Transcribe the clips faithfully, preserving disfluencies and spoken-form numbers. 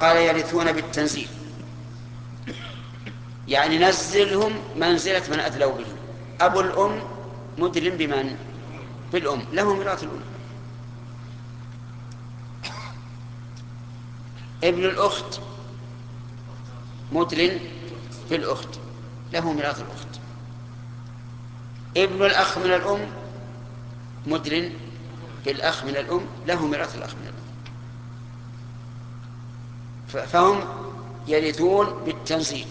قال يرثون بالتنزيل، يعني نزلهم منزلة من أدلوا به. أبو الأم مدل بمن؟ بالأم، له ميراث الأم. ابن الأخت مدل بالأخت، له ميراث الأخت. ابن الأخ من الأم مدل بالأخ من الأم، له ميراث الأخ من الأم. فهم يرثون بالتنزيل.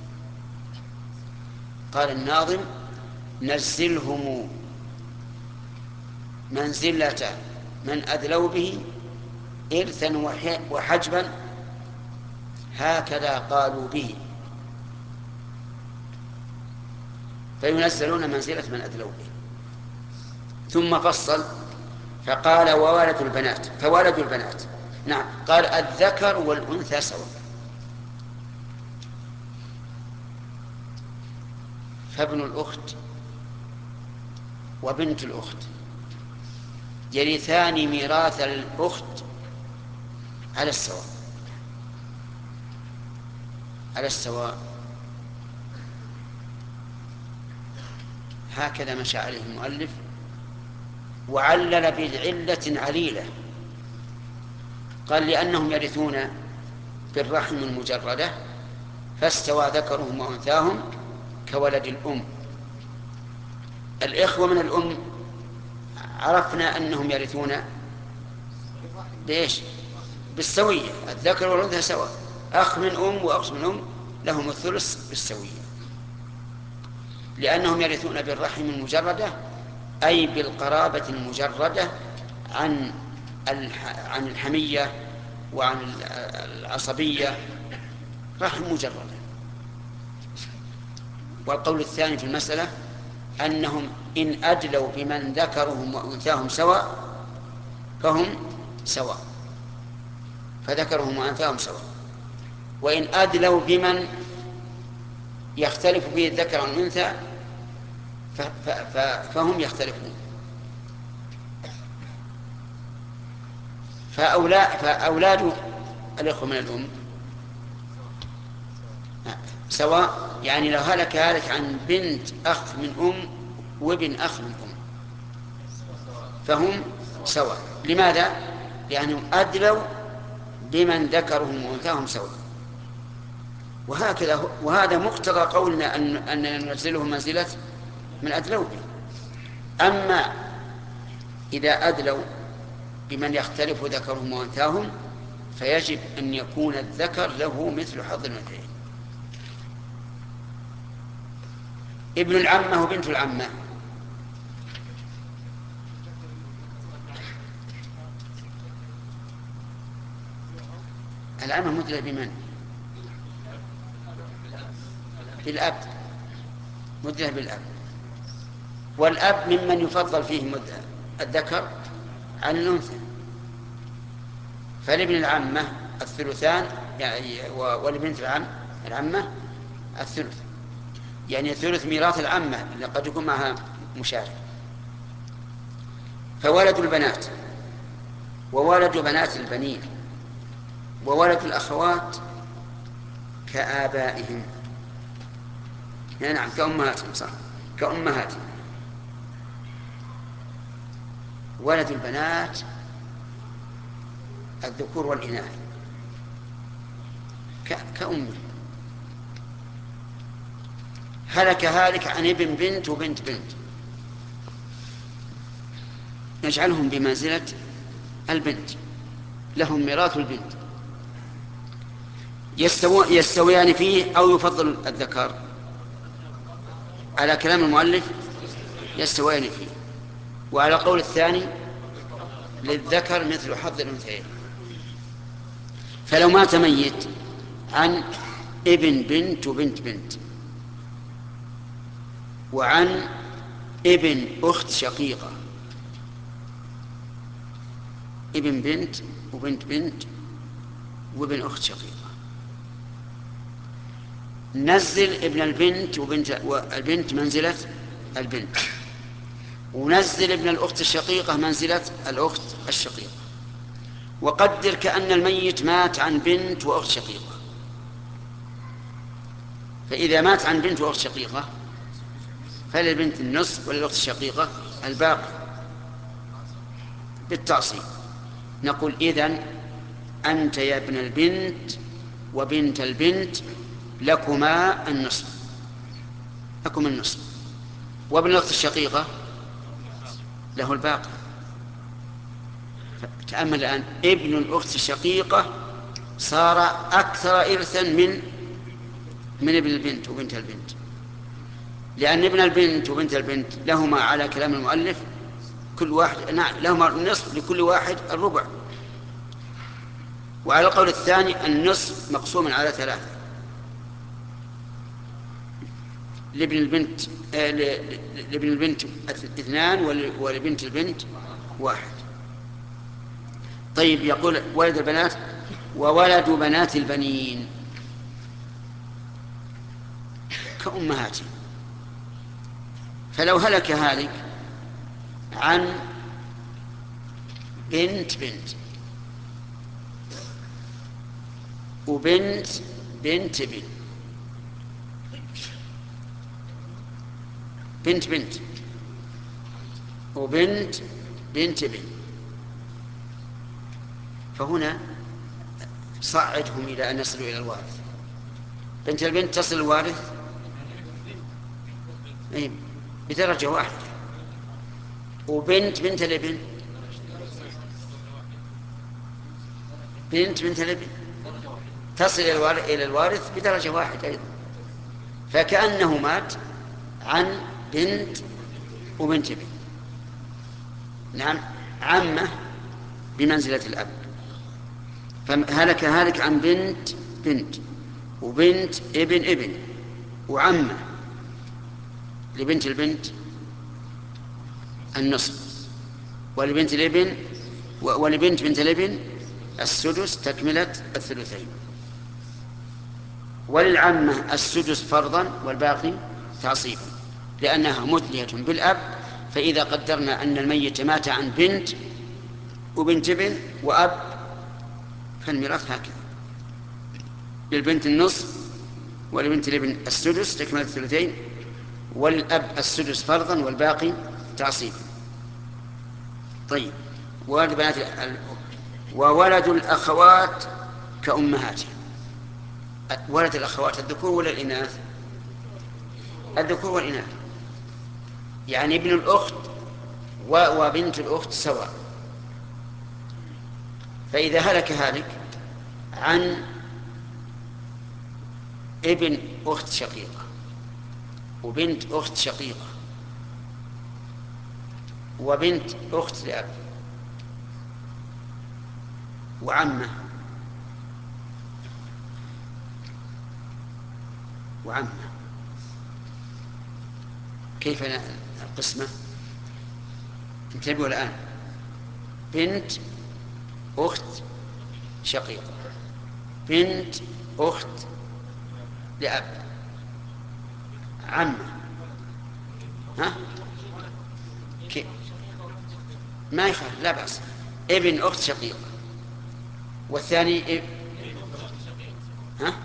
قال الناظم: نزلهم منزلة من أدلوا به إرثا وحجبا، هكذا قالوا به. فينزلون منزلة من أدلوا به. ثم فصل فقال: وولد البنات. فولد البنات، نعم، قال الذكر والأنثى سواء. فابن الأخت وبنت الأخت يرثان ميراث الأخت على السواء، على السواء. هكذا مشى عليه المؤلف، وعلل بعلة عليلة. قال: لأنهم يرثون بالرحم المجردة، فاستوى ذكرهم وأنثاهم كولد الأم. الإخوة من الأم عرفنا أنهم يرثون بإيش؟ بالسوية، الذكر والأنثى سواء. أخ من أم وأخ من أم لهم الثلث بالسوية، لأنهم يرثون بالرحم المجردة، أي بالقرابة المجردة عن عن الحمية وعن العصبية، رحم مجردة. والقول الثاني في المسألة أنهم إن أدلوا بمن ذكرهم وأنثاهم سواء فهم سواء، فذكرهم وأنثاهم سواء. وإن أدلوا بمن يختلف به الذكر عن الأنثى فهم يختلفون. فأولاد الإخوة من الأم سواء، يعني لو هلك هلك عن بنت أخ من أم وابن أخ من أم فهم سواء. لماذا؟ لأنهم أدلوا بمن ذكرهم وأنثاهم سواء. وهكذا، وهذا مقتضى قولنا أن أننا ننزلهم منزلة من أدلوا به. أما إذا أدلوا بمن يختلف ذكرهم وأنثاهم فيجب أن يكون الذكر له مثل حظ الأنثيين. ابن العمة وبنت العمة العمة مدلة بمن؟ بالأب، مدلة بالأب. والأب ممن يفضل فيه الذكر عن الأنثى، فلابن العمة الثلثان، يعني ولبنت العم العمة الثلث، يعني ثلث ميراث العمة اللي قد يكون معها مشارك. فولد البنات وولد بنات البنين وولد الأخوات كآبائهم، يعني نعم كأمهاتهم، صح، كأمهاتهم. ولد البنات الذكور والإناث كأمه. هلك هالك عن ابن بنت وبنت بنت، نجعلهم بمنزلة البنت، لهم ميراث البنت، يستوي يستويان فيه أو يفضل الذكر. على كلام المؤلف يستويان فيه، وعلى قول الثاني للذكر مثل حظ الأنثيين. فلو مات ميت عن ابن بنت وبنت بنت وعن ابن أخت شقيقة، ابن بنت وبنت بنت وابن أخت شقيقة، نزل ابن البنت وبنت والبنت منزلة البنت، ونزل ابن الأخت الشقيقة منزلة الأخت الشقيقة. وقدر كأن الميت مات عن بنت وأخت شقيقة. فإذا مات عن بنت وأخت شقيقة فللبنت النصف وللأخت الشقيقة الباقي بالتعصيب. نقول إذن أنت يا ابن البنت وبنت البنت لكما النصف، لكم النصف، وابن الأخت الشقيقة له الباقي. تأمل الآن، ابن الأخت الشقيقة صار أكثر إرثا من من ابن البنت وبنت البنت، لأن ابن البنت وبنت البنت لهما على كلام المؤلف كل واحد نعم لهما النصف، لكل واحد الربع. وعلى القول الثاني النصف مقسوم على ثلاثة، لابن البنت آه لابن البنت اثنان ولبنت البنت واحد. طيب يقول ولد البنات وولد بنات البنين كأمهاتهم. فلو هلك هالك عن بنت بنت وبنت بنت بنت بنت بنت وبنت بنت بنت، فهنا صعدهم إلى أن يصلوا إلى الوارث. بنت البنت تصل الوارث بدرجة واحدة، وبنت بنت الابن بنت بنت الابن تصل إلى الوارث بدرجة واحدة أيضا. فكأنه مات عن بنت وبنت ابن. نعم، عمه بمنزلة الأب. فهلك هالك عن بنت بنت وبنت ابن ابن وعمه، لبنت البنت النصف، ولبنت الابن ولبنت بنت الابن السدس تكملة الثلثين، وللعمة السدس فرضا والباقي تعصيبا، لأنها مثلية بالأب. فإذا قدرنا أن الميت مات عن بنت وبنت ابن وأب فالميراث هكذا: للبنت النصف ولبنت الابن السدس تكملة الثلثين، والأب السدس فرضا والباقي تعصيبا. طيب، ولد بنات وولد الأخوات كأمهاتهم. ولد الأخوات الذكور ولا الإناث؟ الذكور والإناث، يعني ابن الأخت وبنت الأخت سواء. فإذا هلك هالك عن ابن أخت شقيقة وبنت أخت شقيقة وبنت أخت لأب وعمة وعمة، كيف القسمة؟ انتبهوا الآن: بنت أخت شقيقة، بنت أخت لأب، عمة، ها؟ كي؟ ما يخالف، لا بأس. ابن أخت شقيقة والثاني اب... ها؟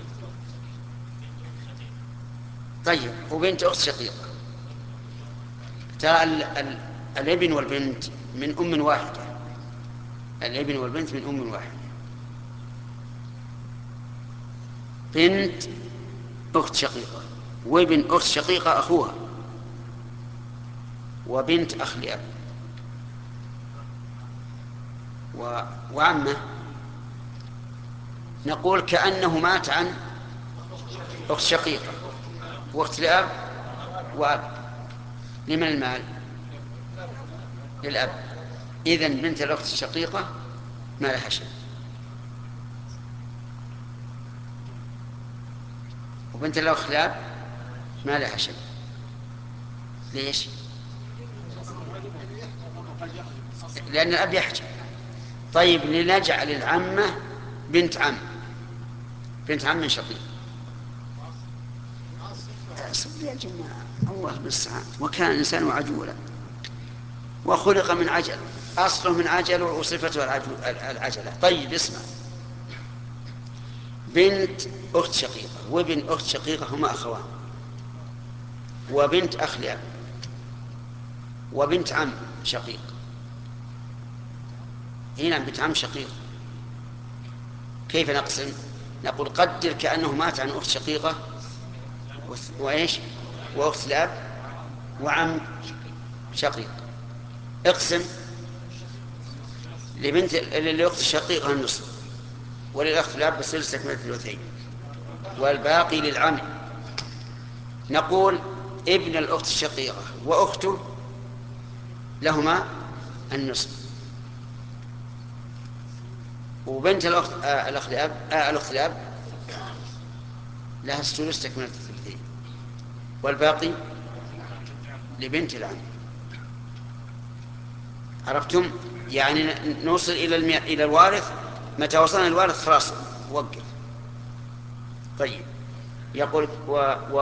طيب، وبنت أخت شقيقة. ترى ال... ال... الابن والبنت من أم واحدة، الابن والبنت من أم واحدة. بنت أخت شقيقة وابن أخت شقيقة أخوها وبنت أخ لأب و... وعمه، نقول كأنه مات عن أخت شقيقة وأخت لأب وأب. لمن المال؟ للأب. إذن بنت الأخت الشقيقة ما لها شيء، وبنت الأخت لأب ما لها شيء. ليش؟ لأن الأب يحجب. طيب، لنجعل العمة بنت عم، بنت عم شقيق. يا جماعة الله بالسعادة، وكان الإنسان عجولا وخلق من عجل. أصله من عجل وصفته العجل- العجلة. طيب اسمع، بنت أخت شقيقة وابن أخت شقيقة هما أخوان، وبنت أخ لأب، وبنت عم شقيق. هنا بنت عم شقيق، كيف نقسم؟ نقول قدر كأنه مات عن أخت شقيقة وإيش وأخت لأب وعم شقيق. اقسم لبنت للأخت الشقيقة النصف، وللأخت لأب السدس تكملة الثلثين، والباقي للعم. نقول ابن الأخت الشقيقة وأخته لهما النصف، وبنت الأخت آه الأخ لأب آه الأخت لأب لها السدس تكملة الثلثين، والباقي لبنت العم. عرفتم؟ يعني نوصل إلى المي... إلى الوارث، متى وصلنا الوارث خلاص وقف. طيب يقول و...